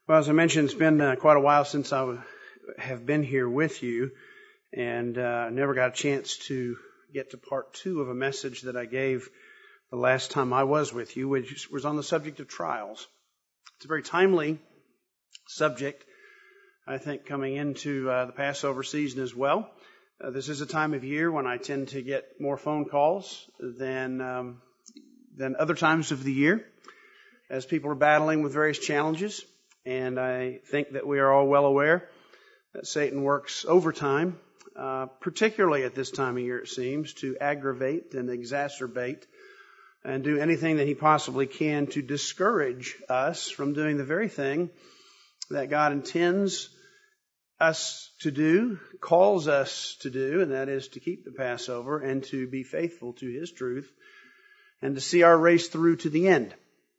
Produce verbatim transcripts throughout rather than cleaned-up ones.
Well, as I mentioned, it's been uh, quite a while since I w- have been here with you, and uh, never got a chance to get to part two of a message that I gave the last time I was with you, which was on the subject of trials. It's a very timely subject, I think, coming into uh, the Passover season as well. Uh, this is a time of year when I tend to get more phone calls than um, than other times of the year, as people are battling with various challenges. And I think that we are all well aware that Satan works overtime, uh, particularly at this time of year, it seems, to aggravate and exacerbate and do anything that he possibly can to discourage us from doing the very thing that God intends us to do, calls us to do, and that is to keep the Passover and to be faithful to His truth and to see our race through to the end.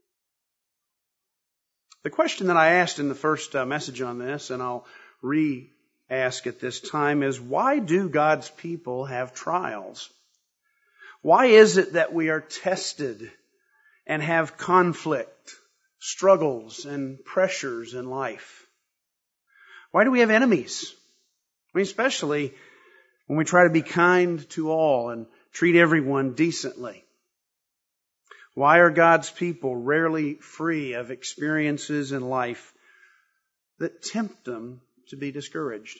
The question that I asked in the first uh, message on this, and I'll re-ask at this time, is why do God's people have trials? Why is it that we are tested and have conflict, struggles, and pressures in life? Why do we have enemies? I mean, especially when we try to be kind to all and treat everyone decently. Why are God's people rarely free of experiences in life that tempt them to be discouraged?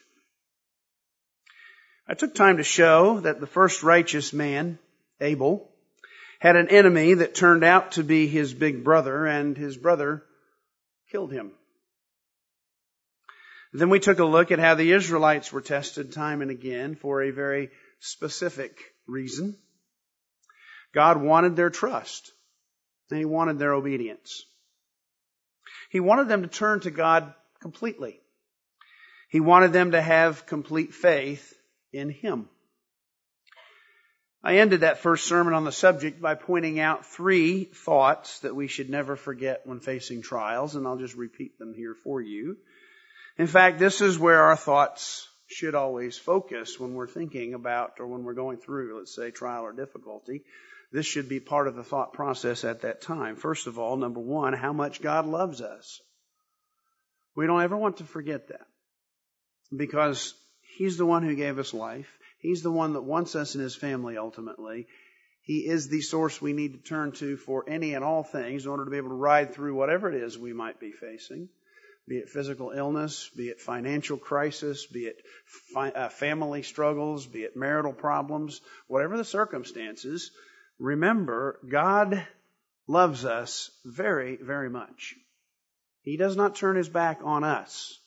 I took time to show that the first righteous man, Abel, had an enemy that turned out to be his big brother, and his brother killed him. Then we took a look at how the Israelites were tested time and again for a very specific reason. God wanted their trust. And He wanted their obedience. He wanted them to turn to God completely. He wanted them to have complete faith in Him. I ended that first sermon on the subject by pointing out three thoughts that we should never forget when facing trials, and I'll just repeat them here for you. In fact, this is where our thoughts should always focus when we're thinking about or when we're going through, let's say, trial or difficulty. This should be part of the thought process at that time. First of all, number one, how much God loves us. We don't ever want to forget that, because He's the one who gave us life. He's the one that wants us in His family ultimately. He is the source we need to turn to for any and all things in order to be able to ride through whatever it is we might be facing, be it physical illness, be it financial crisis, be it fi- uh, family struggles, be it marital problems, whatever the circumstances. Remember, God loves us very, very much. He does not turn His back on us.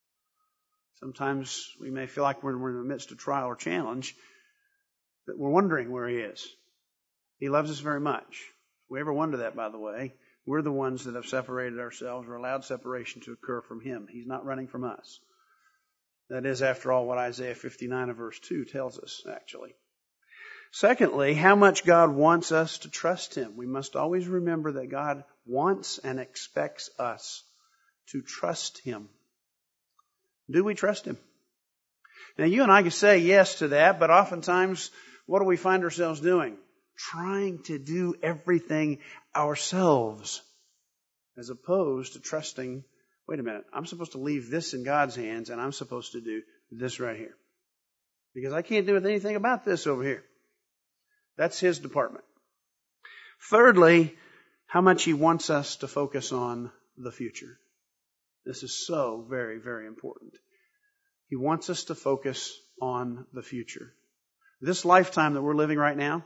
Sometimes we may feel like when we're in the midst of trial or challenge, that we're wondering where He is. He loves us very much. If we ever wonder that, by the way, we're the ones that have separated ourselves or allowed separation to occur from Him. He's not running from us. That is, after all, what Isaiah fifty-nine and verse two tells us, actually. Secondly, how much God wants us to trust Him. We must always remember that God wants and expects us to trust Him. Do we trust Him? Now, you and I can say yes to that, but oftentimes, what do we find ourselves doing? Trying to do everything ourselves, as opposed to trusting, wait a minute, I'm supposed to leave this in God's hands, and I'm supposed to do this right here, because I can't do anything about this over here. That's His department. Thirdly, how much He wants us to focus on the future. This is so very, very important. He wants us to focus on the future. This lifetime that we're living right now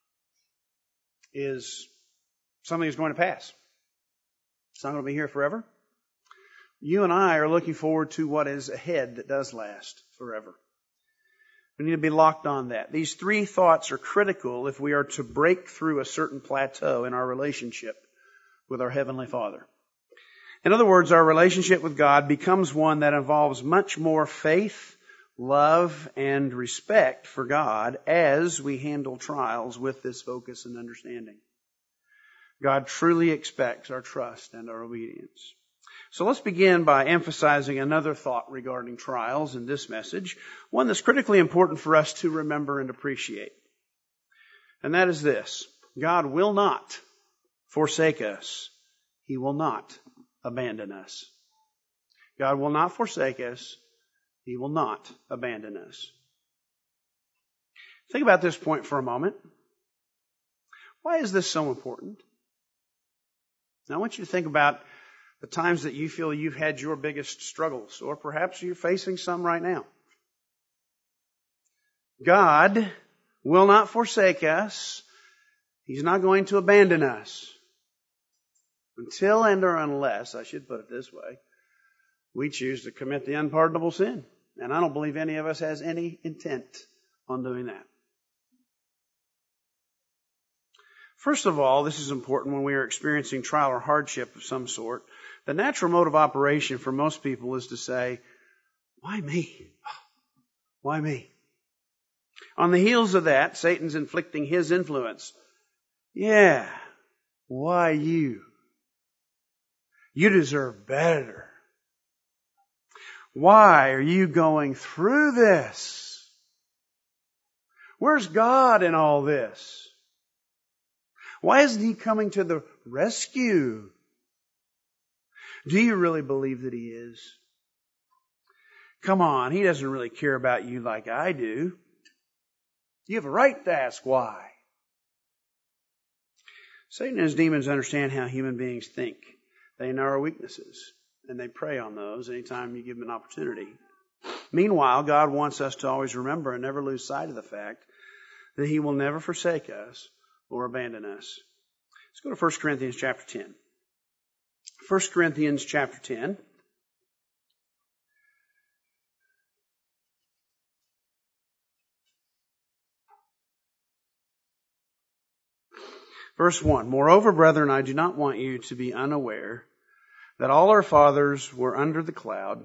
is something that's going to pass. It's not going to be here forever. You and I are looking forward to what is ahead that does last forever. We need to be locked on that. These three thoughts are critical if we are to break through a certain plateau in our relationship with our Heavenly Father. In other words, our relationship with God becomes one that involves much more faith, love, and respect for God as we handle trials with this focus and understanding. God truly expects our trust and our obedience. So let's begin by emphasizing another thought regarding trials in this message, one that's critically important for us to remember and appreciate. And that is this: God will not forsake us. He will not abandon us. God will not forsake us. He will not abandon us. Think about this point for a moment. Why is this so important? Now, I want you to think about the times that you feel you've had your biggest struggles, or perhaps you're facing some right now. God will not forsake us. He's not going to abandon us. Until and or unless, I should put it this way, we choose to commit the unpardonable sin. And I don't believe any of us has any intent on doing that. First of all, this is important when we are experiencing trial or hardship of some sort. The natural mode of operation for most people is to say, why me? Why me? On the heels of that, Satan's inflicting his influence. Yeah, why you? You deserve better. Why are you going through this? Where's God in all this? Why isn't He coming to the rescue? Do you really believe that He is? Come on, He doesn't really care about you like I do. You have a right to ask why. Satan and his demons understand how human beings think. They know our weaknesses, and they prey on those anytime you give them an opportunity. Meanwhile, God wants us to always remember and never lose sight of the fact that He will never forsake us or abandon us. Let's go to First Corinthians chapter ten. First Corinthians chapter ten. Verse one, Moreover, brethren, I do not want you to be unaware that all our fathers were under the cloud,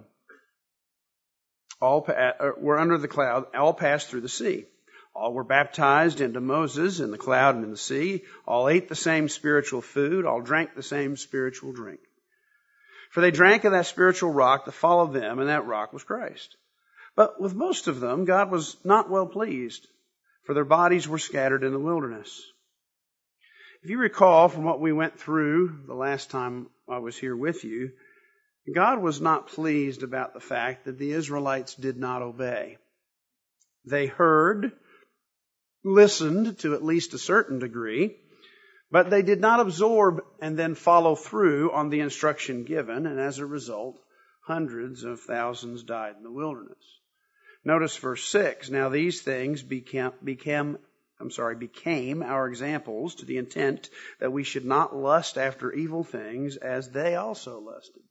all pa- were under the cloud, all passed through the sea. All were baptized into Moses in the cloud and in the sea. All ate the same spiritual food. All drank the same spiritual drink. For they drank of that spiritual rock that followed them, and that rock was Christ. But with most of them, God was not well pleased, for their bodies were scattered in the wilderness. If you recall from what we went through the last time I was here with you, God was not pleased about the fact that the Israelites did not obey. They heard, listened to at least a certain degree, but they did not absorb and then follow through on the instruction given, and as a result, hundreds of thousands died in the wilderness. Notice verse six. Now these things became, became I'm sorry, became our examples to the intent that we should not lust after evil things as they also lusted.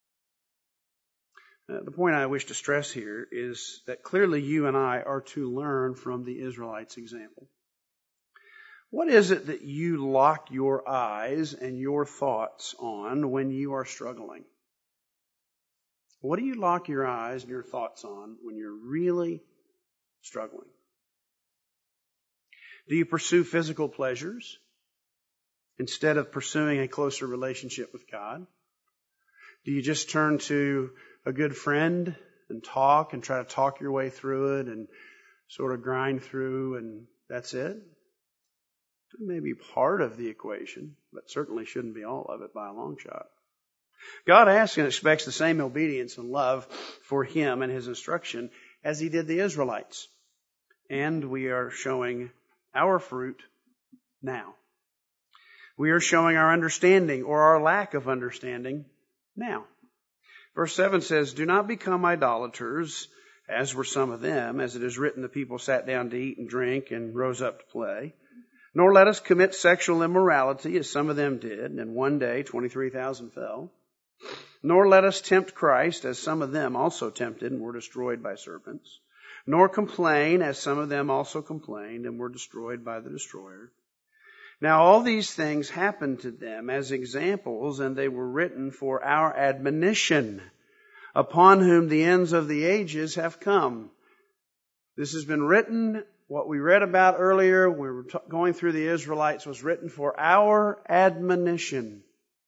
Uh, the point I wish to stress here is that clearly you and I are to learn from the Israelites' example. What is it that you lock your eyes and your thoughts on when you are struggling? What do you lock your eyes and your thoughts on when you're really struggling? Do you pursue physical pleasures instead of pursuing a closer relationship with God? Do you just turn to a good friend and talk and try to talk your way through it and sort of grind through and that's it? It may be part of the equation, but certainly shouldn't be all of it by a long shot. God asks and expects the same obedience and love for Him and His instruction as He did the Israelites. And we are showing our fruit now. We are showing our understanding or our lack of understanding now. Verse seven says, Do not become idolaters, as were some of them, as it is written, the people sat down to eat and drink and rose up to play. Nor let us commit sexual immorality, as some of them did, and in one day twenty-three thousand fell. Nor let us tempt Christ, as some of them also tempted and were destroyed by serpents. Nor complain, as some of them also complained and were destroyed by the destroyer. Now all these things happened to them as examples, and they were written for our admonition, upon whom the ends of the ages have come. This has been written, what we read about earlier, we were t- going through the Israelites, was written for our admonition.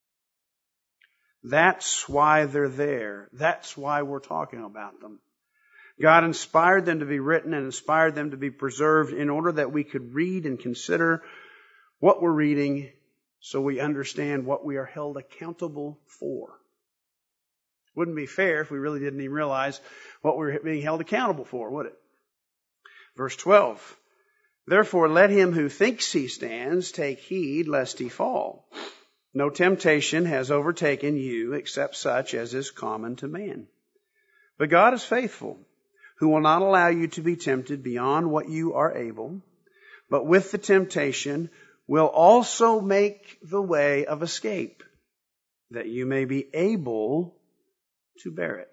That's why they're there. That's why we're talking about them. God inspired them to be written and inspired them to be preserved in order that we could read and consider what we're reading so we understand what we are held accountable for. Wouldn't be fair if we really didn't even realize what we were being held accountable for, would it? Verse twelve. Therefore let him who thinks he stands take heed lest he fall. No temptation has overtaken you except such as is common to man. But God is faithful, who will not allow you to be tempted beyond what you are able, but with the temptation will also make the way of escape, that you may be able to bear it.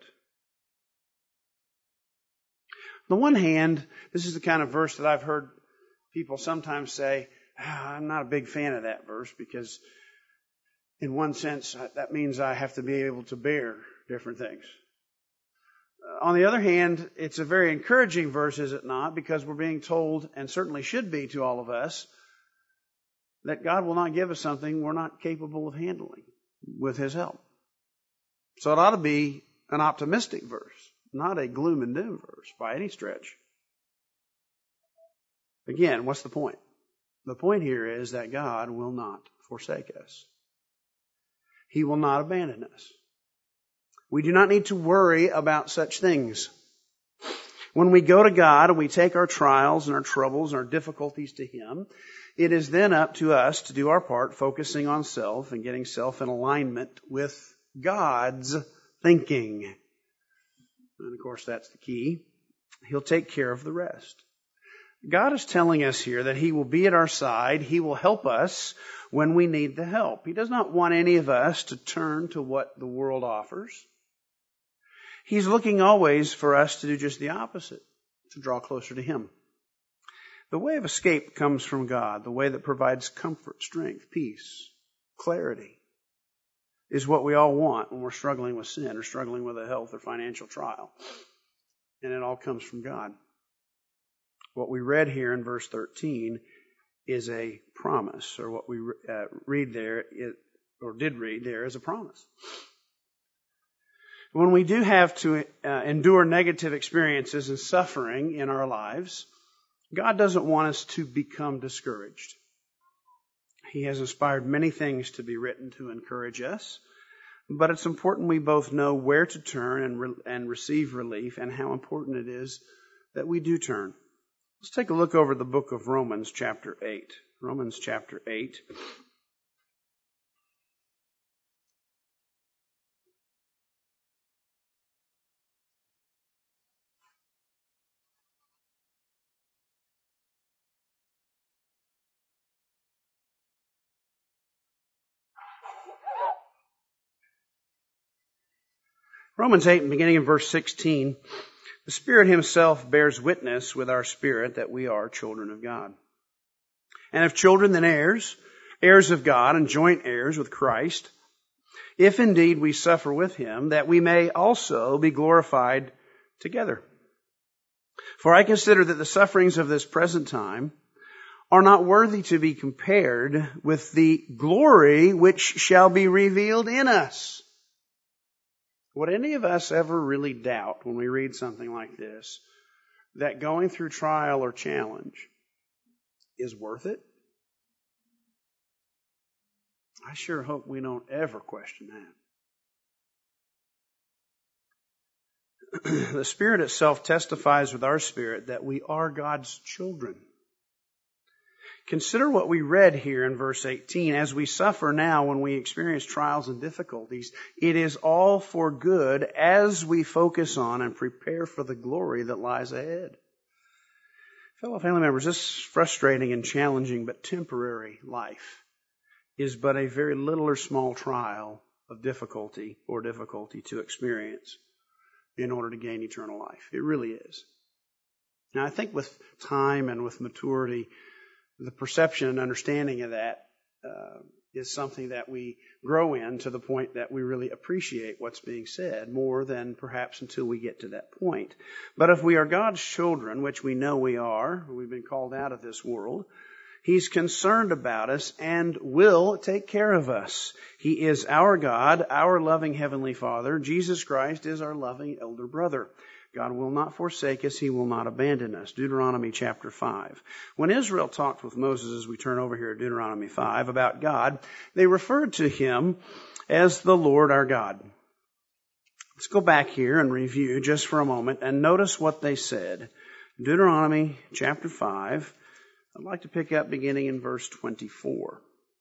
On the one hand, this is the kind of verse that I've heard people sometimes say, ah, I'm not a big fan of that verse because in one sense that means I have to be able to bear different things. On the other hand, it's a very encouraging verse, is it not? Because we're being told, and certainly should be to all of us, that God will not give us something we're not capable of handling with His help. So it ought to be an optimistic verse, not a gloom and doom verse by any stretch. Again, what's the point? The point here is that God will not forsake us. He will not abandon us. We do not need to worry about such things. When we go to God and we take our trials and our troubles and our difficulties to Him, it is then up to us to do our part, focusing on self and getting self in alignment with God's thinking. And of course, that's the key. He'll take care of the rest. God is telling us here that He will be at our side. He will help us when we need the help. He does not want any of us to turn to what the world offers. He's looking always for us to do just the opposite, to draw closer to Him. The way of escape comes from God. The way that provides comfort, strength, peace, clarity is what we all want when we're struggling with sin or struggling with a health or financial trial. And it all comes from God. What we read here in verse thirteen is a promise, or what we uh, read there, it, or did read there, is a promise. When we do have to uh, endure negative experiences and suffering in our lives, God doesn't want us to become discouraged. He has inspired many things to be written to encourage us, but it's important we both know where to turn and, re- and receive relief, and how important it is that we do turn. Let's take a look over the book of Romans chapter eight. Romans chapter eight. Romans eight, beginning in verse sixteen, the Spirit Himself bears witness with our spirit that we are children of God. And if children, then heirs, heirs of God and joint heirs with Christ, if indeed we suffer with Him, that we may also be glorified together. For I consider that the sufferings of this present time are not worthy to be compared with the glory which shall be revealed in us. Would any of us ever really doubt when we read something like this that going through trial or challenge is worth it? I sure hope we don't ever question that. The Spirit itself testifies with our spirit that we are God's children. Consider what we read here in verse eighteen. As we suffer now when we experience trials and difficulties, it is all for good as we focus on and prepare for the glory that lies ahead. Fellow family members, this frustrating and challenging but temporary life is but a very little or small trial of difficulty or difficulty to experience in order to gain eternal life. It really is. Now, I think with time and with maturity, the perception and understanding of that uh, is something that we grow in to the point that we really appreciate what's being said more than perhaps until we get to that point. But if we are God's children, which we know we are, we've been called out of this world, He's concerned about us and will take care of us. He is our God, our loving Heavenly Father. Jesus Christ is our loving elder brother. God will not forsake us. He will not abandon us. Deuteronomy chapter five. When Israel talked with Moses, as we turn over here to Deuteronomy five, about God, they referred to Him as the Lord our God. Let's go back here and review just for a moment and notice what they said. Deuteronomy chapter five. I'd like to pick up beginning in verse twenty-four.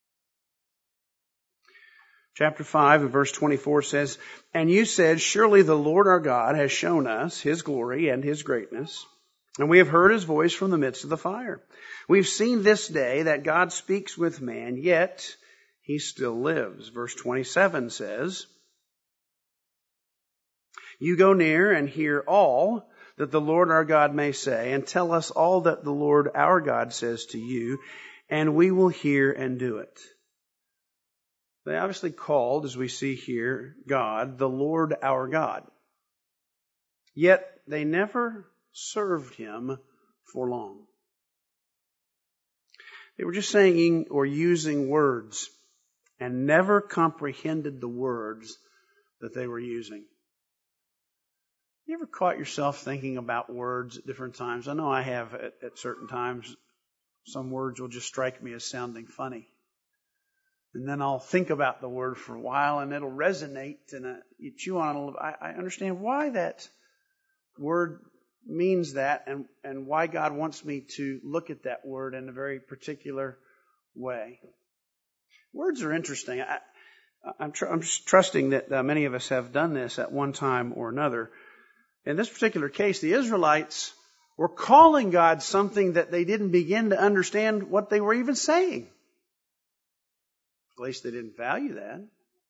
Chapter five and verse twenty-four says, "And you said, surely the Lord our God has shown us his glory and his greatness, and we have heard his voice from the midst of the fire. We've seen this day that God speaks with man, yet he still lives." Verse twenty-seven says, "You go near and hear all that the Lord our God may say, and tell us all that the Lord our God says to you, and we will hear and do it." They obviously called, as we see here, God, the Lord our God. Yet they never served him for long. They were just saying or using words and never comprehended the words that they were using. You ever caught yourself thinking about words at different times? I know I have at, at certain times. Some words will just strike me as sounding funny. And then I'll think about the word for a while and it'll resonate and uh, you chew on it a little. I, I understand why that word means that and, and why God wants me to look at that word in a very particular way. Words are interesting. I, I'm, tr- I'm just trusting that uh, many of us have done this at one time or another. In this particular case, the Israelites were calling God something that they didn't begin to understand what they were even saying. At least they didn't value that.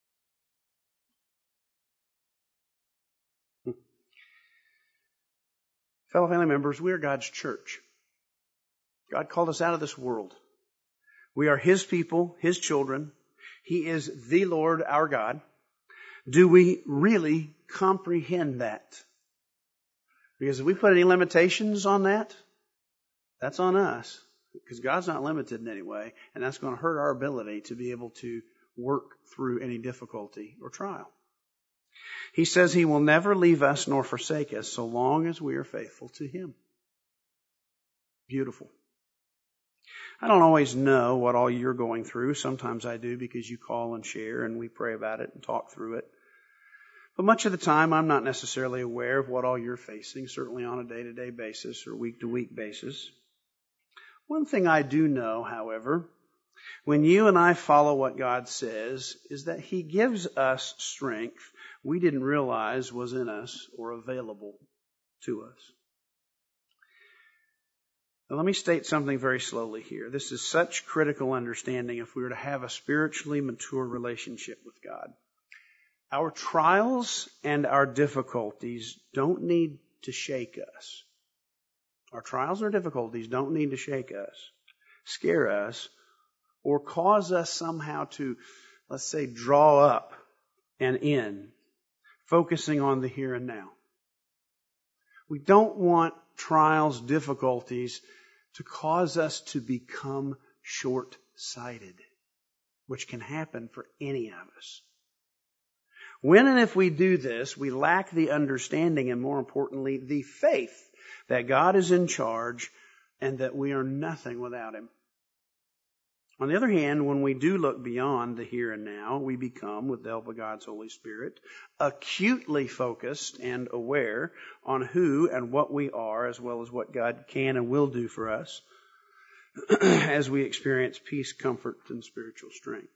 Fellow family members, we are God's church. God called us out of this world. We are his people, his children. He is the Lord our God. Do we really comprehend that? Because if we put any limitations on that, that's on us. Because God's not limited in any way, and that's going to hurt our ability to be able to work through any difficulty or trial. He says he will never leave us nor forsake us so long as we are faithful to him. Beautiful. I don't always know what all you're going through. Sometimes I do because you call and share and we pray about it and talk through it. But much of the time I'm not necessarily aware of what all you're facing, certainly on a day-to-day basis or week-to-week basis. One thing I do know, however, when you and I follow what God says, is that he gives us strength we didn't realize was in us or available to us. Now, let me state something very slowly here. This is such critical understanding if we were to have a spiritually mature relationship with God. Our trials and our difficulties don't need to shake us. Our trials or difficulties don't need to shake us, scare us, or cause us somehow to, let's say, draw up and in, focusing on the here and now. We don't want trials, difficulties to cause us to become short-sighted, which can happen for any of us. When and if we do this, we lack the understanding and, more importantly, the faith that God is in charge and that we are nothing without him. On the other hand, when we do look beyond the here and now, we become, with the help of God's Holy Spirit, acutely focused and aware on who and what we are, as well as what God can and will do for us as we experience peace, comfort, and spiritual strength.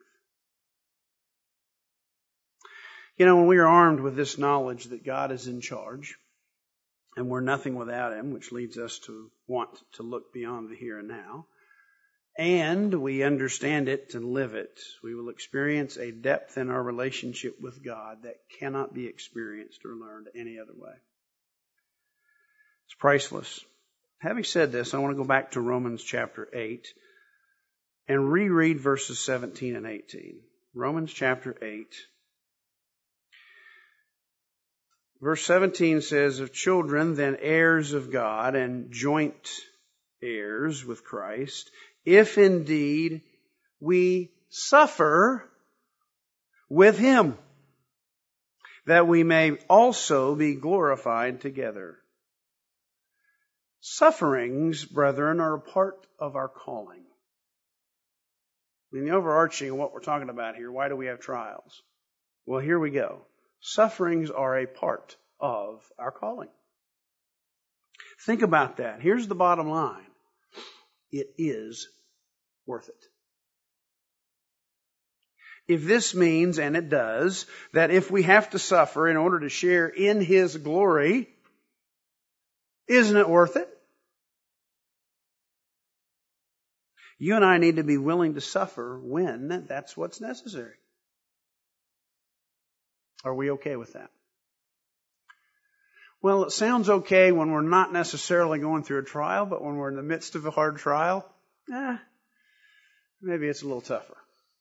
You know, when we are armed with this knowledge that God is in charge, and we're nothing without him, which leads us to want to look beyond the here and now, and we understand it and live it, we will experience a depth in our relationship with God that cannot be experienced or learned any other way. It's priceless. Having said this, I want to go back to Romans chapter eight and reread verses seventeen and eighteen. Romans chapter eight. Verse seventeen says, "Of children, then heirs of God and joint heirs with Christ, if indeed we suffer with him, that we may also be glorified together." Sufferings, brethren, are a part of our calling. I mean, the overarching of what we're talking about here, why do we have trials? Well, here we go. Sufferings are a part of our calling. Think about that. Here's the bottom line. It is worth it. If this means, and it does, that if we have to suffer in order to share in His glory, isn't it worth it? You and I need to be willing to suffer when that's what's necessary. Are we okay with that? Well, it sounds okay when we're not necessarily going through a trial, but when we're in the midst of a hard trial, eh, maybe it's a little tougher.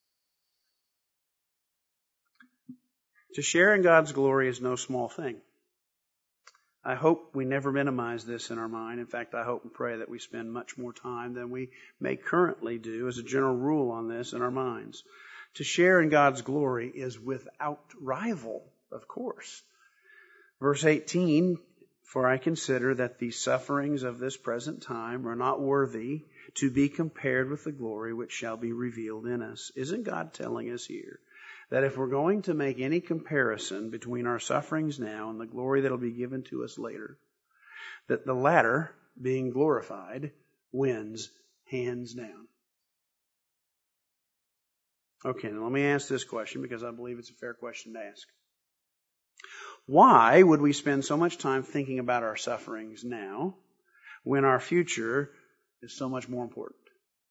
To share in God's glory is no small thing. I hope we never minimize this in our mind. In fact, I hope and pray that we spend much more time than we may currently do as a general rule on this in our minds. To share in God's glory is without rival, of course. Verse eighteen, for I consider that the sufferings of this present time are not worthy to be compared with the glory which shall be revealed in us. Isn't God telling us here that if we're going to make any comparison between our sufferings now and the glory that will be given to us later, that the latter, being glorified, wins hands down? Okay, now let me ask this question because I believe it's a fair question to ask. Why would we spend so much time thinking about our sufferings now when our future is so much more important?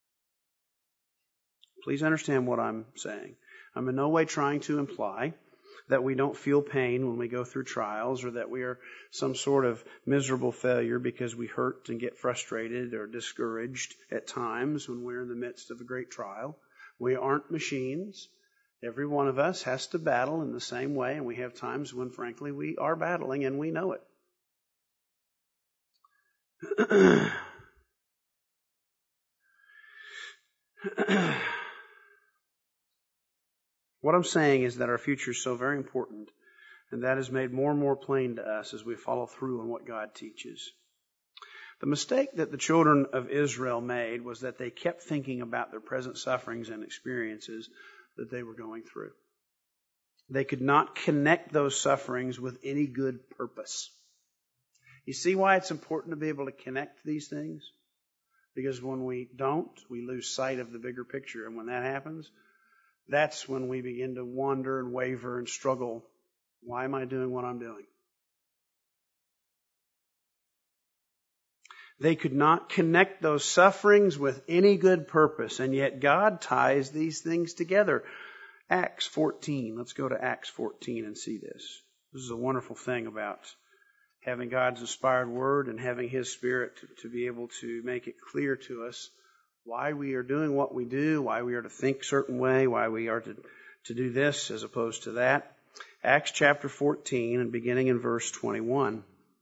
Please understand what I'm saying. I'm in no way trying to imply that we don't feel pain when we go through trials or that we are some sort of miserable failure because we hurt and get frustrated or discouraged at times when we're in the midst of a great trial. We aren't machines. Every one of us has to battle in the same way, and we have times when, frankly, we are battling and we know it. What I'm saying is that our future is so very important, and that is made more and more plain to us as we follow through on what God teaches. The mistake that the children of Israel made was that they kept thinking about their present sufferings and experiences that they were going through. They could not connect those sufferings with any good purpose. You see why it's important to be able to connect these things? Because when we don't, we lose sight of the bigger picture. And when that happens, that's when we begin to wander and waver and struggle. Why am I doing what I'm doing? They could not connect those sufferings with any good purpose, and yet God ties these things together. Acts fourteen. Let's go to Acts fourteen and see this. This is a wonderful thing about having God's inspired word and having His Spirit to, to be able to make it clear to us why we are doing what we do, why we are to think a certain way, why we are to, to do this as opposed to that. Acts chapter fourteen and beginning in verse twenty-one.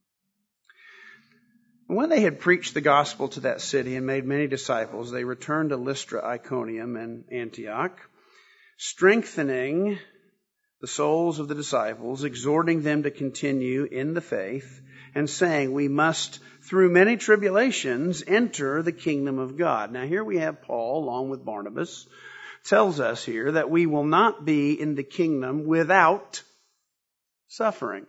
When they had preached the gospel to that city and made many disciples, they returned to Lystra, Iconium, and Antioch, strengthening the souls of the disciples, exhorting them to continue in the faith, and saying, we must, through many tribulations, enter the kingdom of God. Now here we have Paul, along with Barnabas, tells us here that we will not be in the kingdom without suffering.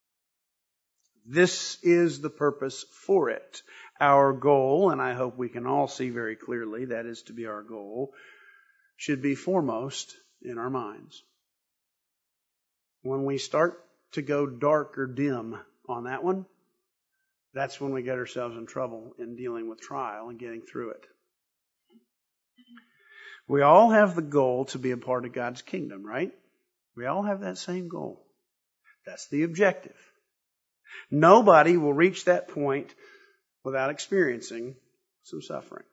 This is the purpose for it. Our goal, and I hope we can all see very clearly that is to be our goal, should be foremost in our minds. When we start to go dark or dim on that one, that's when we get ourselves in trouble in dealing with trial and getting through it. We all have the goal to be a part of God's kingdom, right? We all have that same goal. That's the objective. Nobody will reach that point without experiencing some suffering.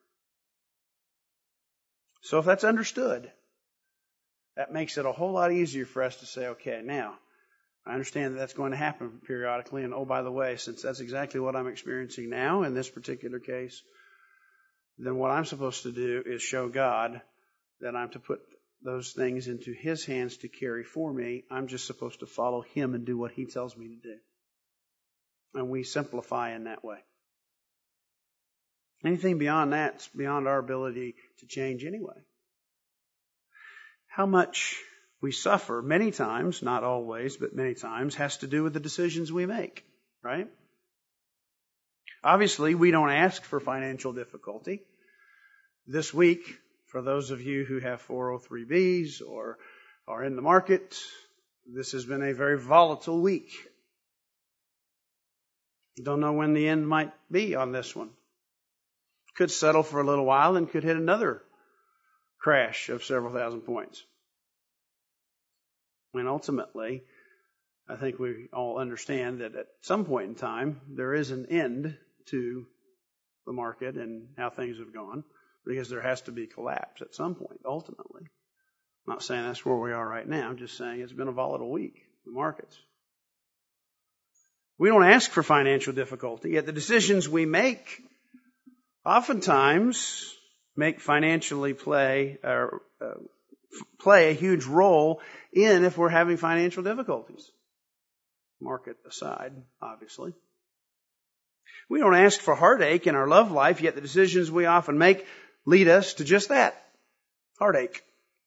So if that's understood, that makes it a whole lot easier for us to say, okay, now, I understand that that's going to happen periodically, and oh, by the way, since that's exactly what I'm experiencing now in this particular case, then what I'm supposed to do is show God that I'm to put those things into His hands to carry for me. I'm just supposed to follow Him and do what He tells me to do. And we simplify in that way. Anything beyond that is beyond our ability to change anyway. How much we suffer many times, not always, but many times, has to do with the decisions we make, right? Obviously, we don't ask for financial difficulty. This week, for those of you who have four oh three B's or are in the market, this has been a very volatile week. Don't know when the end might be on this one. Could settle for a little while and could hit another crash of several thousand points. And ultimately, I think we all understand that at some point in time, there is an end to the market and how things have gone, because there has to be collapse at some point, ultimately. I'm not saying that's where we are right now. I'm just saying it's been a volatile week, the markets. We don't ask for financial difficulty, yet the decisions we make oftentimes make financially play or uh, play a huge role in if we're having financial difficulties. Market aside, obviously. We don't ask for heartache in our love life, yet the decisions we often make lead us to just that, heartache.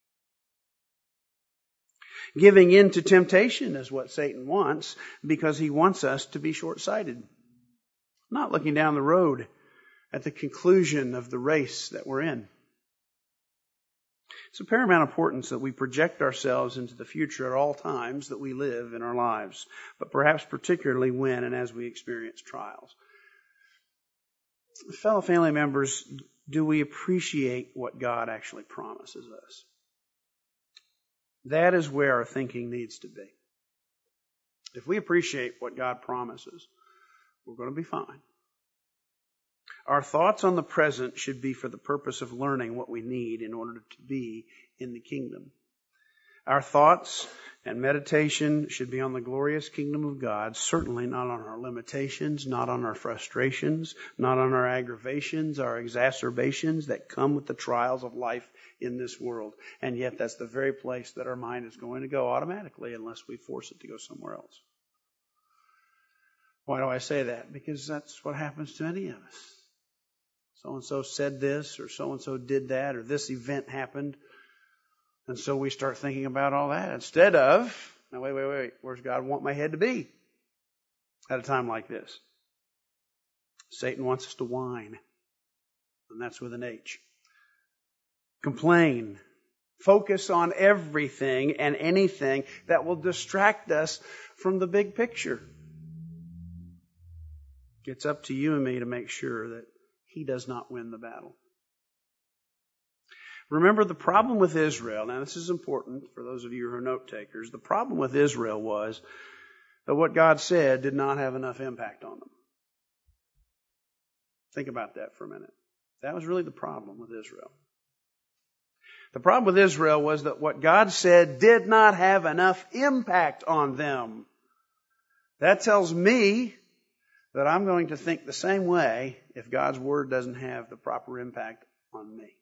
Giving in to temptation is what Satan wants, because he wants us to be short-sighted. Not looking down the road at the conclusion of the race that we're in. It's of paramount importance that we project ourselves into the future at all times that we live in our lives, but perhaps particularly when and as we experience trials. Fellow family members, do we appreciate what God actually promises us? That is where our thinking needs to be. If we appreciate what God promises, we're going to be fine. Our thoughts on the present should be for the purpose of learning what we need in order to be in the kingdom. Our thoughts and meditation should be on the glorious kingdom of God, certainly not on our limitations, not on our frustrations, not on our aggravations, our exacerbations that come with the trials of life in this world. And yet that's the very place that our mind is going to go automatically unless we force it to go somewhere else. Why do I say that? Because that's what happens to any of us. So-and-so said this, or so-and-so did that, or this event happened. And so we start thinking about all that instead of, now wait, wait, wait, where's God want my head to be at a time like this? Satan wants us to whine, and that's with an H. Complain. Focus on everything and anything that will distract us from the big picture. It's up to you and me to make sure that he does not win the battle. Remember, the problem with Israel, now this is important for those of you who are note takers, the problem with Israel was that what God said did not have enough impact on them. Think about that for a minute. That was really the problem with Israel. The problem with Israel was that what God said did not have enough impact on them. That tells me that I'm going to think the same way if God's Word doesn't have the proper impact on me.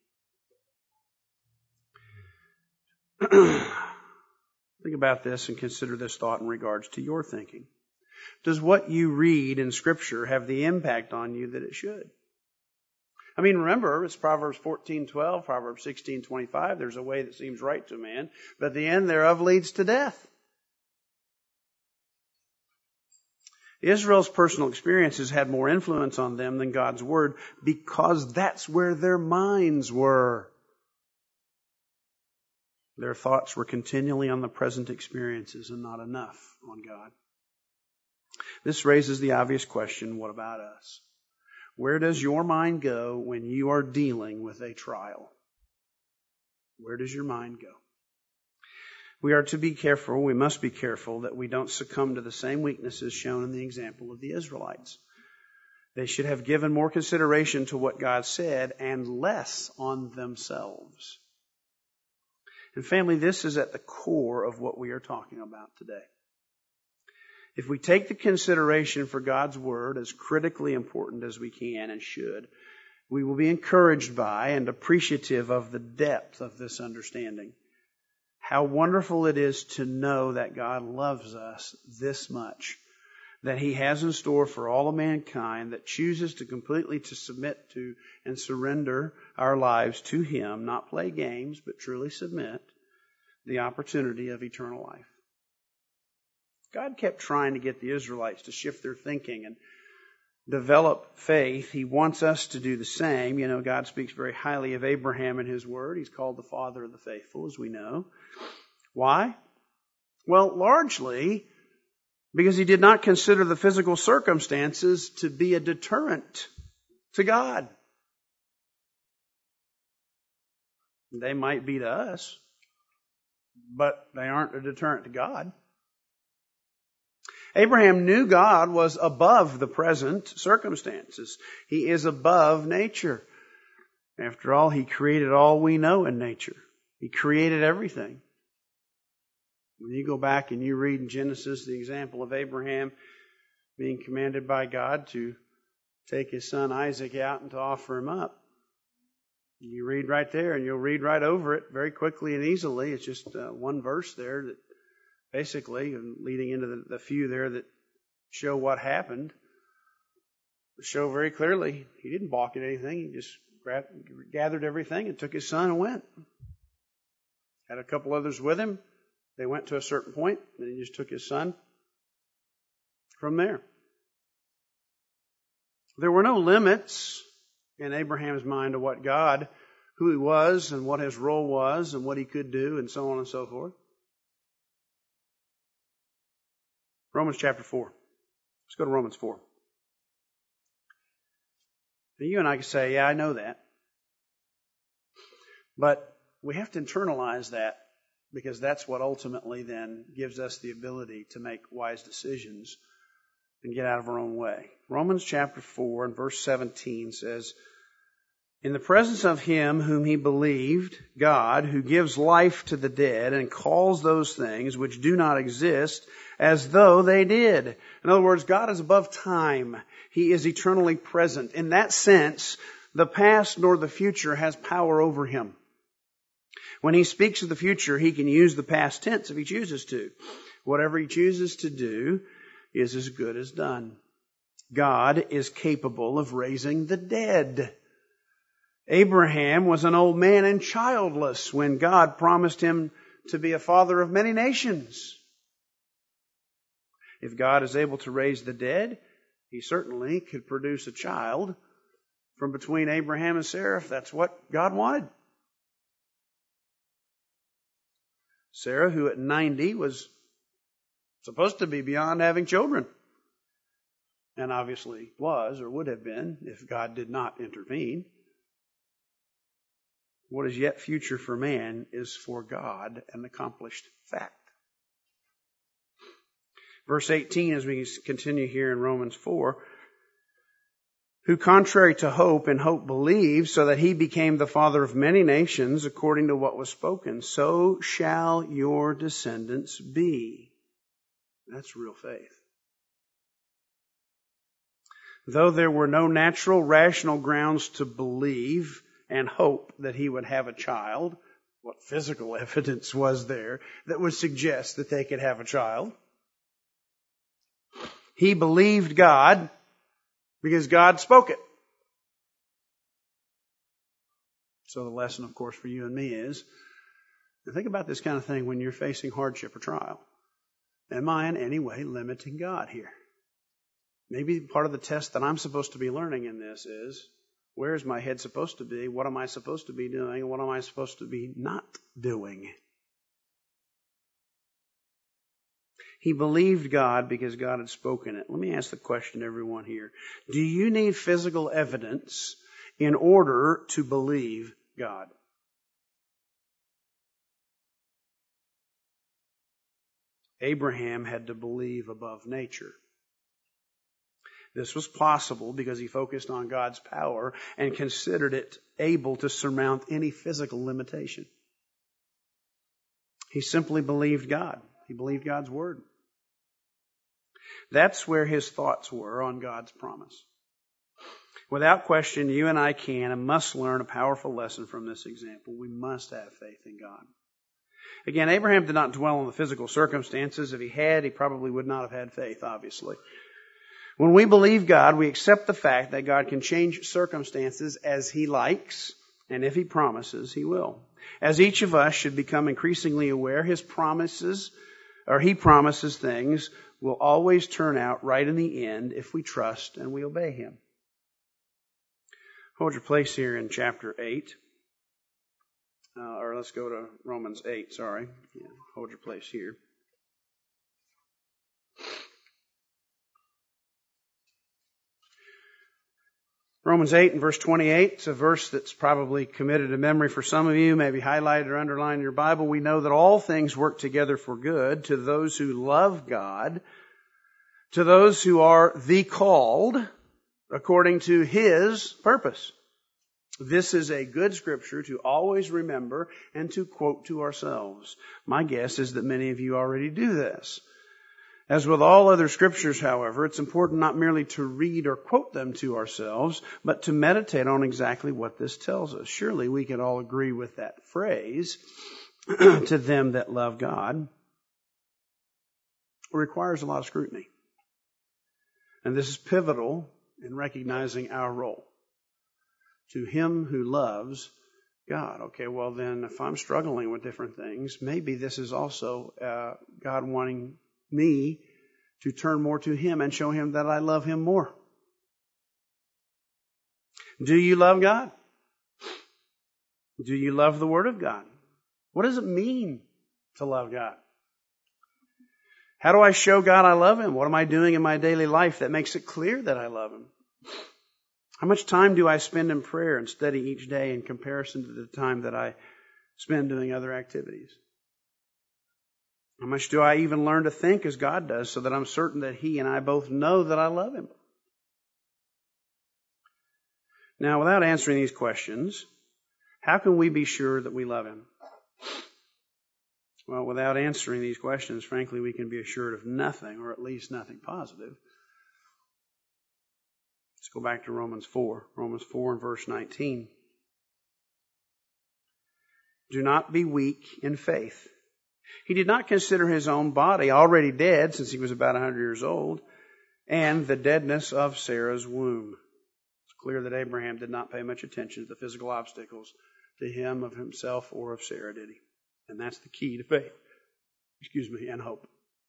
Think about this and consider this thought in regards to your thinking. Does what you read in Scripture have the impact on you that it should? I mean, remember, it's Proverbs fourteen twelve, Proverbs sixteen twenty-five. There's a way that seems right to a man, but the end thereof leads to death. Israel's personal experiences had more influence on them than God's Word because that's where their minds were. Their thoughts were continually on the present experiences and not enough on God. This raises the obvious question, what about us? Where does your mind go when you are dealing with a trial? Where does your mind go? We are to be careful, we must be careful that we don't succumb to the same weaknesses shown in the example of the Israelites. They should have given more consideration to what God said and less on themselves. And family, this is at the core of what we are talking about today. If we take the consideration for God's Word as critically important as we can and should, we will be encouraged by and appreciative of the depth of this understanding. How wonderful it is to know that God loves us this much, that He has in store for all of mankind, that chooses to completely to submit to and surrender our lives to Him, not play games, but truly submit, the opportunity of eternal life. God kept trying to get the Israelites to shift their thinking and develop faith. He wants us to do the same. You know, God speaks very highly of Abraham in His Word. He's called the father of the faithful, as we know. Why? Well, largely because he did not consider the physical circumstances to be a deterrent to God. They might be to us, but they aren't a deterrent to God. Abraham knew God was above the present circumstances. He is above nature. After all, He created all we know in nature. He created everything. When you go back and you read in Genesis the example of Abraham being commanded by God to take his son Isaac out and to offer him up, you read right there and you'll read right over it very quickly and easily. It's just uh, one verse there that basically, leading into the, the few there that show what happened, show very clearly he didn't balk at anything. He just grabbed, gathered everything and took his son and went. Had a couple others with him. They went to a certain point, and he just took his son from there. There were no limits in Abraham's mind to what God, who He was and what His role was and what He could do and so on and so forth. Romans chapter four. Let's go to Romans four. Now you and I can say, yeah, I know that. But we have to internalize that, because that's what ultimately then gives us the ability to make wise decisions and get out of our own way. Romans chapter four and verse seventeen says, "In the presence of Him whom he believed, God, who gives life to the dead and calls those things which do not exist as though they did." In other words, God is above time. He is eternally present. In that sense, the past nor the future has power over Him. When He speaks of the future, He can use the past tense if He chooses to. Whatever He chooses to do is as good as done. God is capable of raising the dead. Abraham was an old man and childless when God promised him to be a father of many nations. If God is able to raise the dead, He certainly could produce a child from between Abraham and Sarah if that's what God wanted. Sarah, who at ninety was supposed to be beyond having children, and obviously was or would have been if God did not intervene. What is yet future for man is for God an accomplished fact. Verse eighteen, as we continue here in Romans four, "Who contrary to hope in hope believed, so that he became the father of many nations, according to what was spoken, so shall your descendants be." That's real faith. Though there were no natural, rational grounds to believe and hope that he would have a child, what physical evidence was there that would suggest that they could have a child? He believed God because God spoke it. So the lesson, of course, for you and me is, now think about this kind of thing when you're facing hardship or trial. Am I in any way limiting God here? Maybe part of the test that I'm supposed to be learning in this is, where is my head supposed to be? What am I supposed to be doing? What am I supposed to be not doing? He believed God because God had spoken it. Let me ask the question to everyone here. Do you need physical evidence in order to believe God? Abraham had to believe above nature. This was possible because he focused on God's power and considered it able to surmount any physical limitation. He simply believed God. He believed God's word. That's where his thoughts were on God's promise. Without question, you and I can and must learn a powerful lesson from this example. We must have faith in God. Again, Abraham did not dwell on the physical circumstances. If he had, he probably would not have had faith, obviously. When we believe God, we accept the fact that God can change circumstances as He likes, and if He promises, He will. As each of us should become increasingly aware, His promises, or He promises things, will always turn out right in the end if we trust and we obey Him. Hold your place here in chapter eight. Uh, or let's go to Romans eight, sorry. Yeah, hold your place here. Romans eight and verse twenty-eight, it's a verse that's probably committed to memory for some of you, maybe highlighted or underlined in your Bible. We know that all things work together for good to those who love God, to those who are the called according to His purpose. This is a good scripture to always remember and to quote to ourselves. My guess is that many of you already do this. As with all other scriptures, however, it's important not merely to read or quote them to ourselves, but to meditate on exactly what this tells us. Surely we can all agree with that phrase, to them that love God. It requires a lot of scrutiny. And this is pivotal in recognizing our role. To him who loves God. Okay, well then, if I'm struggling with different things, maybe this is also uh, God wanting me to turn more to Him and show Him that I love Him more. Do you love God? Do you love the Word of God? What does it mean to love God? How do I show God I love Him? What am I doing in my daily life that makes it clear that I love Him? How much time do I spend in prayer and study each day in comparison to the time that I spend doing other activities? How much do I even learn to think as God does so that I'm certain that He and I both know that I love Him? Now, without answering these questions, how can we be sure that we love Him? Well, without answering these questions, frankly, we can be assured of nothing, or at least nothing positive. Let's go back to Romans four. Romans four and verse nineteen. Do not be weak in faith. He did not consider his own body already dead since he was about one hundred years old, and the deadness of Sarah's womb. It's clear that Abraham did not pay much attention to the physical obstacles to him, of himself, or of Sarah, did he? And that's the key to faith. Excuse me, and hope.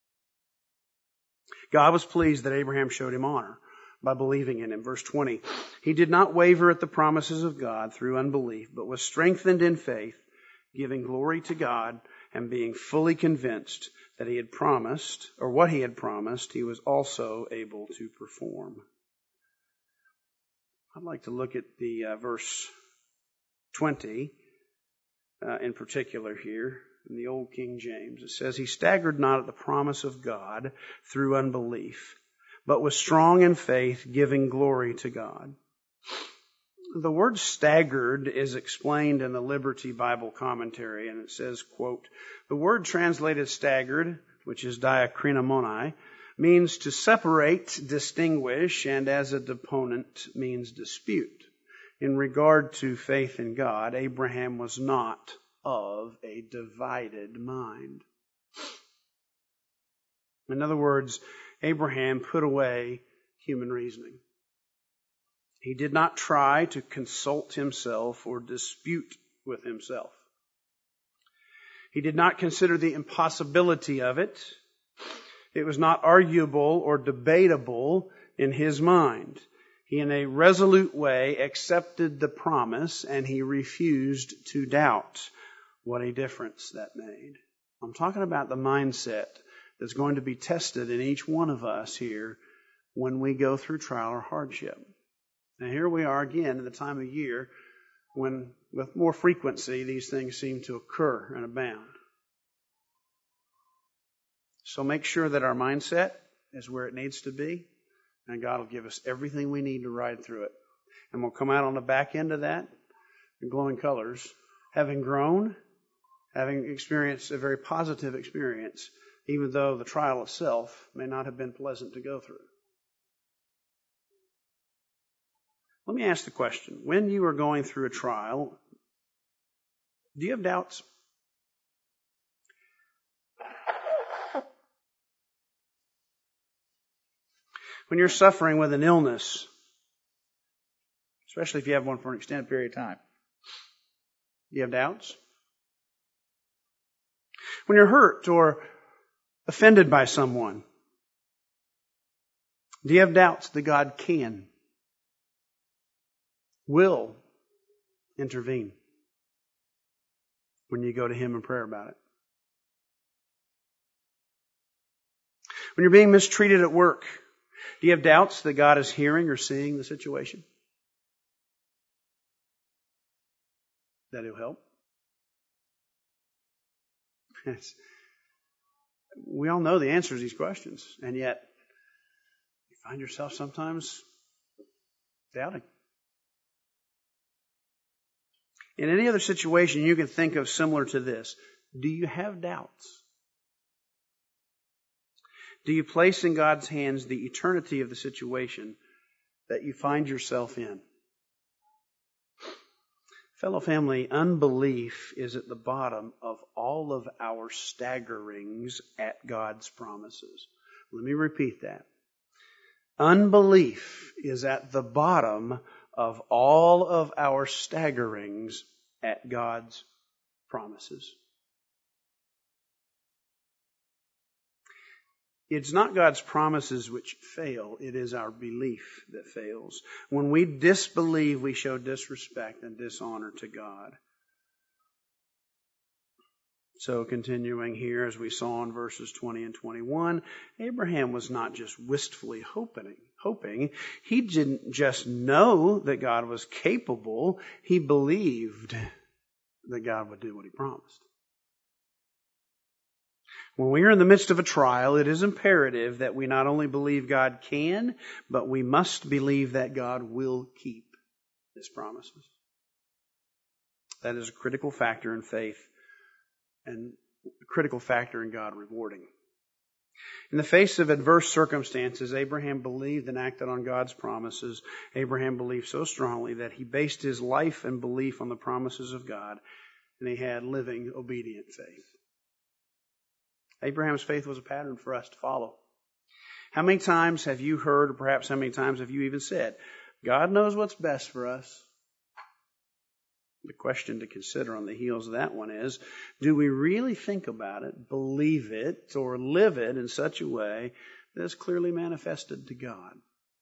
God was pleased that Abraham showed him honor by believing in him. Verse twenty, he did not waver at the promises of God through unbelief, but was strengthened in faith, giving glory to God, and being fully convinced that he had promised, or what he had promised, he was also able to perform. I'd like to look at the uh, verse twenty uh, in particular here in the Old King James. It says, he staggered not at the promise of God through unbelief, but was strong in faith, giving glory to God. The word staggered is explained in the Liberty Bible Commentary, and it says, quote, the word translated staggered, which is diakrinomonai, means to separate, distinguish, and as a deponent means dispute. In regard to faith in God, Abraham was not of a divided mind. In other words, Abraham put away human reasoning. He did not try to consult himself or dispute with himself. He did not consider the impossibility of it. It was not arguable or debatable in his mind. He, in a resolute way, accepted the promise, and he refused to doubt. What a difference that made. I'm talking about the mindset that's going to be tested in each one of us here when we go through trial or hardship. Now here we are again in the time of year when with more frequency these things seem to occur and abound. So make sure that our mindset is where it needs to be, and God will give us everything we need to ride through it. And we'll come out on the back end of that in glowing colors, having grown, having experienced a very positive experience, even though the trial itself may not have been pleasant to go through. Let me ask the question. When you are going through a trial, do you have doubts? When you're suffering with an illness, especially if you have one for an extended period of time, do you have doubts? When you're hurt or offended by someone, do you have doubts that God can, will intervene when you go to Him in prayer about it? When you're being mistreated at work, do you have doubts that God is hearing or seeing the situation? That He'll help? Yes. We all know the answers to these questions, and yet you find yourself sometimes doubting. In any other situation you can think of similar to this, do you have doubts? Do you place in God's hands the eternity of the situation that you find yourself in? Fellow family, unbelief is at the bottom of all of our staggerings at God's promises. Let me repeat that. Unbelief is at the bottom of all of our staggerings at God's promises. It's not God's promises which fail. It is our belief that fails. When we disbelieve, we show disrespect and dishonor to God. So continuing here, as we saw in verses twenty and twenty-one, Abraham was not just wistfully hoping. hoping. He didn't just know that God was capable. He believed that God would do what He promised. When we are in the midst of a trial, it is imperative that we not only believe God can, but we must believe that God will keep His promises. That is a critical factor in faith and a critical factor in God rewarding. In the face of adverse circumstances, Abraham believed and acted on God's promises. Abraham believed so strongly that he based his life and belief on the promises of God, and he had living, obedient faith. Abraham's faith was a pattern for us to follow. How many times have you heard, or perhaps how many times have you even said, God knows what's best for us? The question to consider on the heels of that one is, do we really think about it, believe it, or live it in such a way that is clearly manifested to God?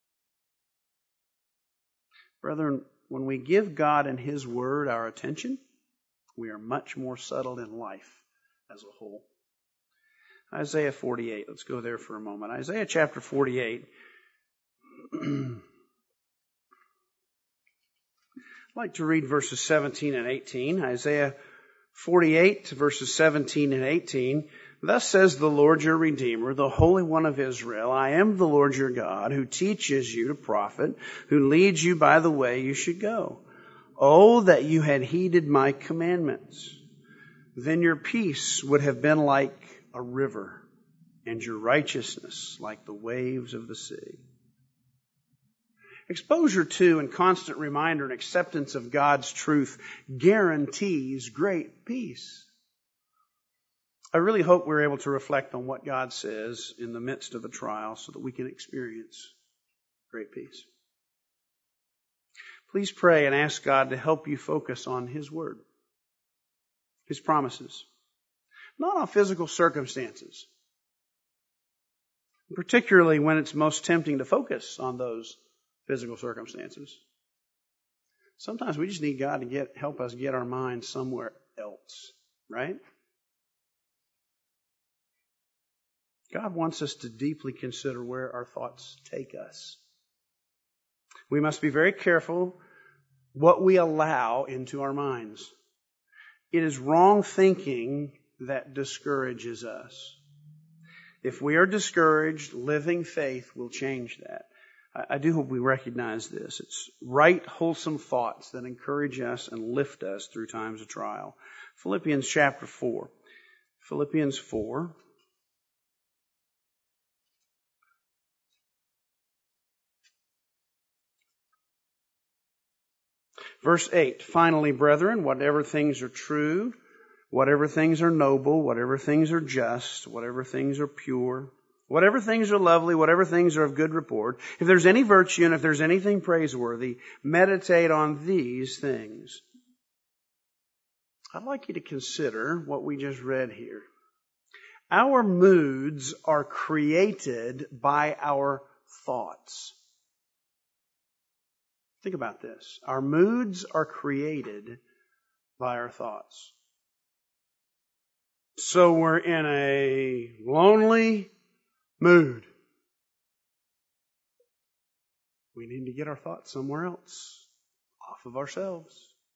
Brethren, when we give God and His Word our attention, we are much more settled in life as a whole. Isaiah forty-eight. Let's go there for a moment. Isaiah chapter forty-eight. I'd like to read verses seventeen and eighteen. Isaiah forty-eight, verses seventeen and eighteen. Thus says the Lord your Redeemer, the Holy One of Israel, I am the Lord your God, who teaches you to profit, who leads you by the way you should go. Oh, that you had heeded my commandments. Then your peace would have been like a river, and your righteousness like the waves of the sea. Exposure to and constant reminder and acceptance of God's truth guarantees great peace. I really hope we're able to reflect on what God says in the midst of a trial so that we can experience great peace. Please pray and ask God to help you focus on His Word, His promises. Not on physical circumstances, particularly when it's most tempting to focus on those physical circumstances. Sometimes we just need God to get help us get our minds somewhere else, right? God wants us to deeply consider where our thoughts take us. We must be very careful what we allow into our minds. It is wrong thinking that discourages us. If we are discouraged, living faith will change that. I do hope we recognize this. It's right, wholesome thoughts that encourage us and lift us through times of trial. Philippians chapter four. Philippians four. Verse eight. Finally, brethren, whatever things are true, whatever things are noble, whatever things are just, whatever things are pure, whatever things are lovely, whatever things are of good report, if there's any virtue and if there's anything praiseworthy, meditate on these things. I'd like you to consider what we just read here. Our moods are created by our thoughts. Think about this. Our moods are created by our thoughts. So we're in a lonely mood. We need to get our thoughts somewhere else, off of ourselves.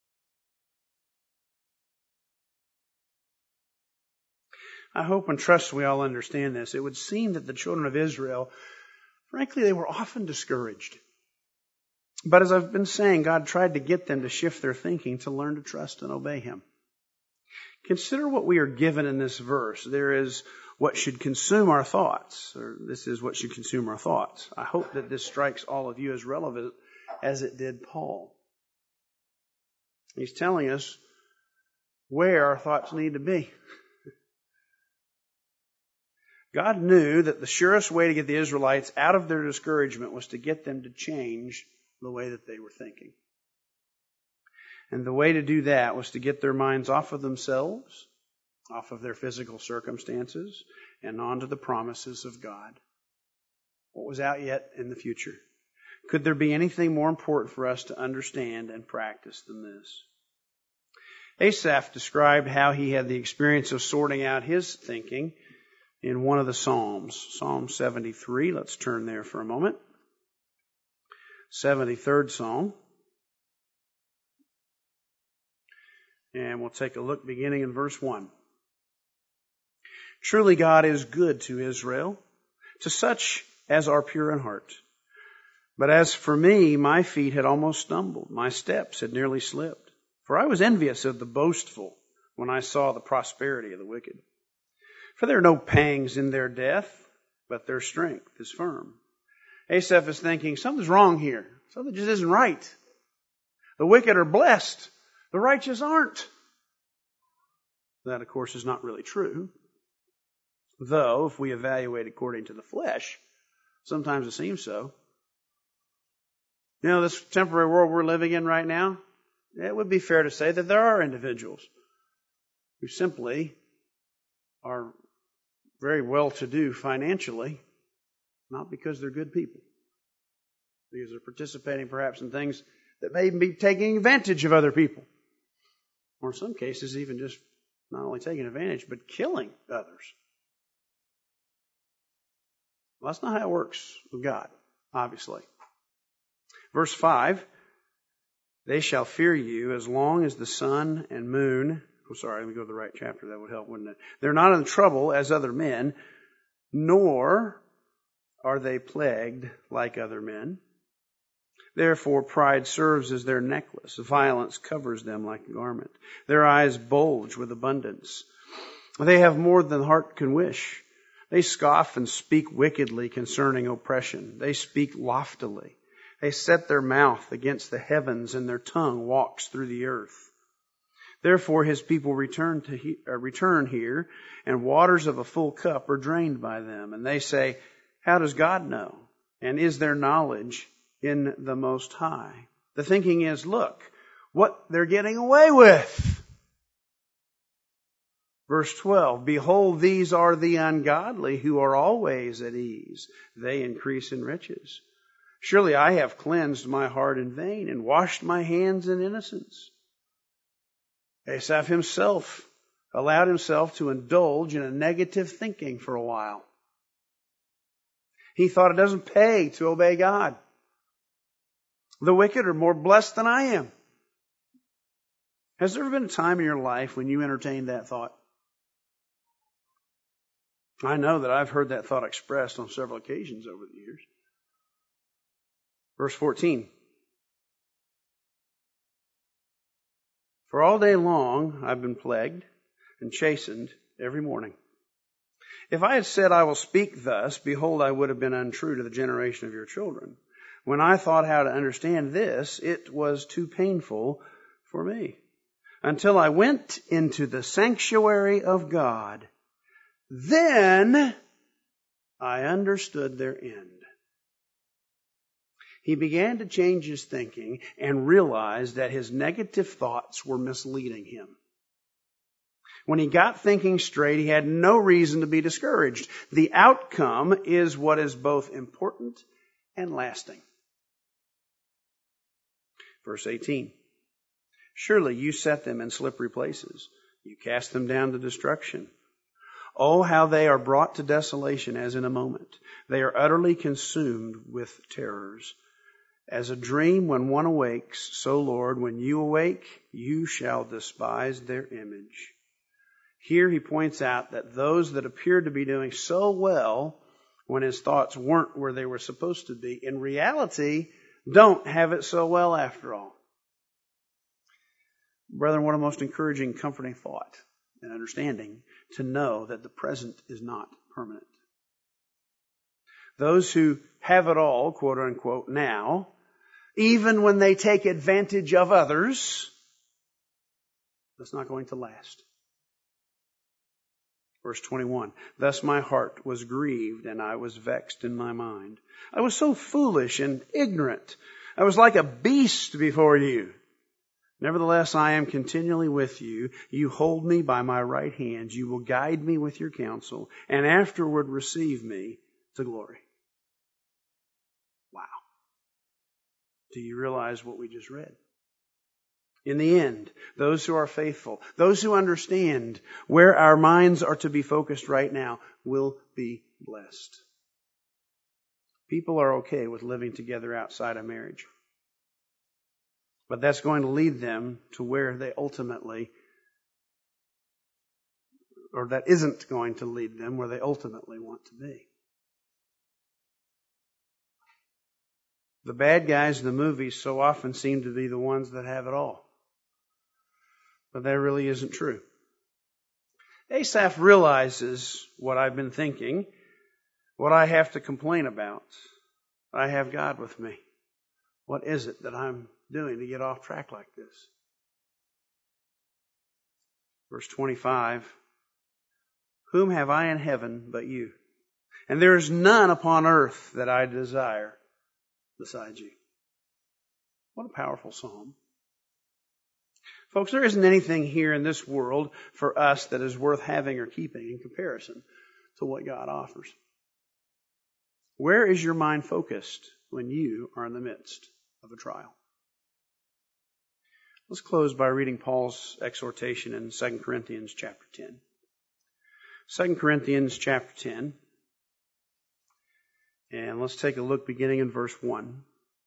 I hope and trust we all understand this. It would seem that the children of Israel, frankly, they were often discouraged. But as I've been saying, God tried to get them to shift their thinking to learn to trust and obey Him. Consider what we are given in this verse. There is what should consume our thoughts, or this is what should consume our thoughts. I hope that this strikes all of you as relevant as it did Paul. He's telling us where our thoughts need to be. God knew that the surest way to get the Israelites out of their discouragement was to get them to change the way that they were thinking. And the way to do that was to get their minds off of themselves, off of their physical circumstances, and onto the promises of God. What was out yet in the future? Could there be anything more important for us to understand and practice than this? Asaph described how he had the experience of sorting out his thinking in one of the Psalms, Psalm seventy-three. Let's turn there for a moment. seventy-third Psalm. And we'll take a look beginning in verse one. Truly God is good to Israel, to such as are pure in heart. But as for me, my feet had almost stumbled, my steps had nearly slipped. For I was envious of the boastful when I saw the prosperity of the wicked. For there are no pangs in their death, but their strength is firm. Asaph is thinking, something's wrong here. Something just isn't right. The wicked are blessed. The righteous aren't. That, of course, is not really true. Though, if we evaluate according to the flesh, sometimes it seems so. You know, this temporary world we're living in right now, it would be fair to say that there are individuals who simply are very well-to-do financially, not because they're good people, because they're participating perhaps in things that may even be taking advantage of other people, or in some cases even just not only taking advantage, but killing others. Well, that's not how it works with God, obviously. Verse five, they shall fear you as long as the sun and moon. Oh, sorry, let me go to the right chapter. That would help, wouldn't it? They're not in trouble as other men, nor are they plagued like other men. Therefore, pride serves as their necklace. Violence covers them like a garment. Their eyes bulge with abundance. They have more than the heart can wish. They scoff and speak wickedly concerning oppression. They speak loftily. They set their mouth against the heavens, and their tongue walks through the earth. Therefore, his people return to he, uh, return here, and waters of a full cup are drained by them. And they say, how does God know? And is there knowledge in the Most High? The thinking is, look, what they're getting away with. Verse twelve, behold, these are the ungodly who are always at ease. They increase in riches. Surely I have cleansed my heart in vain and washed my hands in innocence. Asaph himself allowed himself to indulge in a negative thinking for a while. He thought it doesn't pay to obey God. The wicked are more blessed than I am. Has there ever been a time in your life when you entertained that thought? I know that I've heard that thought expressed on several occasions over the years. Verse fourteen. For all day long I've been plagued and chastened every morning. If I had said I will speak thus, behold, I would have been untrue to the generation of your children. When I thought how to understand this, it was too painful for me. Until I went into the sanctuary of God, then I understood their end. He began to change his thinking and realized that his negative thoughts were misleading him. When he got thinking straight, he had no reason to be discouraged. The outcome is what is both important and lasting. Verse eighteen. Surely you set them in slippery places. You cast them down to destruction. Oh, how they are brought to desolation as in a moment. They are utterly consumed with terrors. As a dream when one awakes, so Lord, when you awake, you shall despise their image. Here he points out that those that appeared to be doing so well when his thoughts weren't where they were supposed to be, in reality, don't have it so well after all. Brethren, what a most encouraging, comforting thought and understanding to know that the present is not permanent. Those who have it all, quote unquote, now, even when they take advantage of others, that's not going to last. Verse twenty-one, thus my heart was grieved and I was vexed in my mind. I was so foolish and ignorant. I was like a beast before you. Nevertheless, I am continually with you. You hold me by my right hand. You will guide me with your counsel, and afterward receive me to glory. Wow. Do you realize what we just read? In the end, those who are faithful, those who understand where our minds are to be focused right now, will be blessed. People are okay with living together outside of marriage. But that's going to lead them to where they ultimately, or that isn't going to lead them where they ultimately want to be. The bad guys in the movies so often seem to be the ones that have it all. But that really isn't true. Asaph realizes what I've been thinking, what I have to complain about. I have God with me. What is it that I'm doing to get off track like this? Verse twenty-five, whom have I in heaven but you? And there is none upon earth that I desire besides you. What a powerful psalm. Folks, there isn't anything here in this world for us that is worth having or keeping in comparison to what God offers. Where is your mind focused when you are in the midst of a trial? Let's close by reading Paul's exhortation in Second Corinthians chapter ten. Second Corinthians chapter ten. And let's take a look beginning in verse one.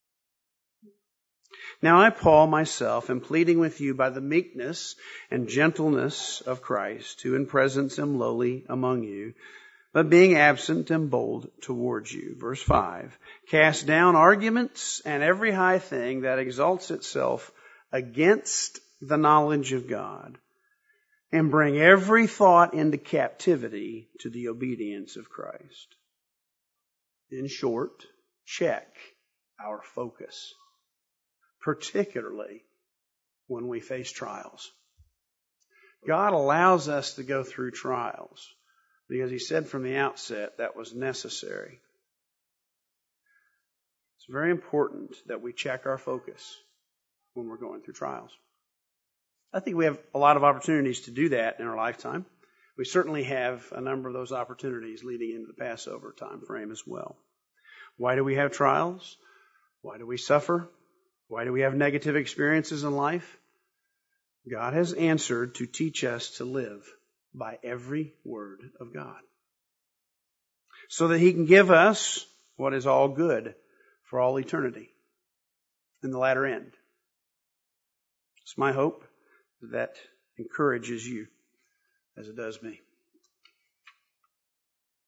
Now I, Paul, myself, am pleading with you by the meekness and gentleness of Christ, who in presence am lowly among you, but being absent am bold towards you. Verse five. Cast down arguments and every high thing that exalts itself against the knowledge of God, and bring every thought into captivity to the obedience of Christ. In short, check our focus, particularly when we face trials. God allows us to go through trials because He said from the outset that was necessary. It's very important that we check our focus when we're going through trials. I think we have a lot of opportunities to do that in our lifetime. We certainly have a number of those opportunities leading into the Passover time frame as well. Why do we have trials? Why do we suffer? Why do we have negative experiences in life? God has answered to teach us to live by every word of God, so that He can give us what is all good for all eternity in the latter end. It's my hope that encourages you as it does me.